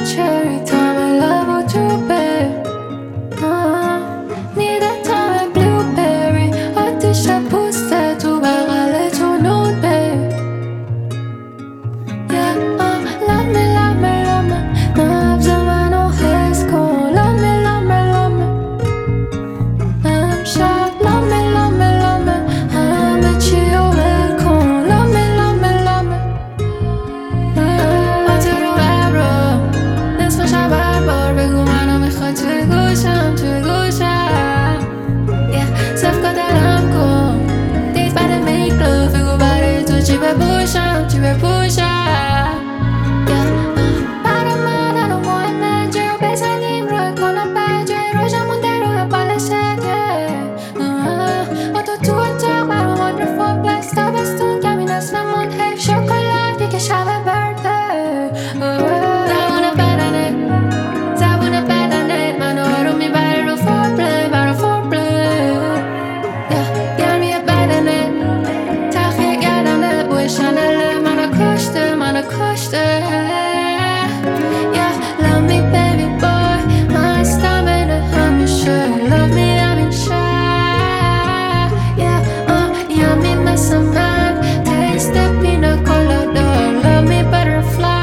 چری تام لب و تو بر نیده تام بلوبری آتیش پوسته تو بغل تو نود بر لامه نبض منو حس کن لامه امشب لامه همه چی رو ول کن لامه آتو رو ببرو نصف شب هر بار بگو منو میخوای توی گوشم صف کن دلم کن دیت بده میک لوف بگو برای تو چی بپوشم برا من الان مهمه جای رو بزنیم روی کنم به جای روشم مونده روی بالشت با تو اتاق برامون رفا پلس تابستون کمی نسلمون حیف شکلات که شب برده زبون بدنه منو آروم میبره رو فورپلی برا فورپلی گرمی بدنه تخیه گردنه بوی شنله منو کشته Love me baby boy مستم اینه همیشه Love me همیشه Yummy مثل من Taste pina colada Love me butterfly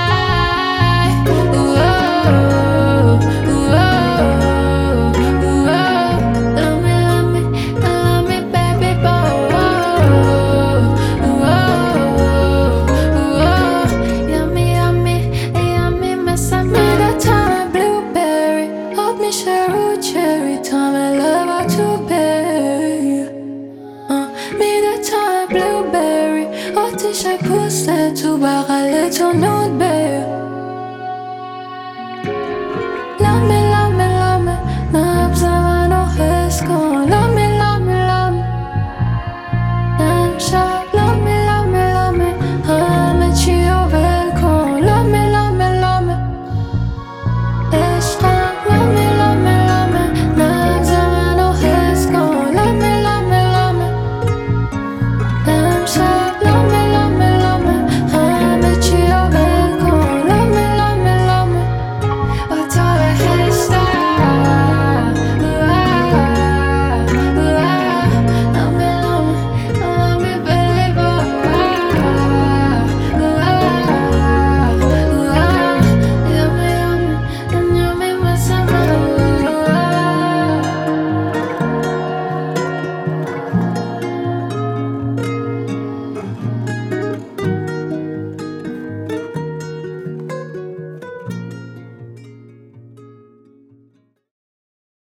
Love me baby boy Yummy مثل من میده تام بلوبری آب میشه رو چری تام لب و تو بر میده تام بلوبری آتیش پوسته تو بغل تو نود بر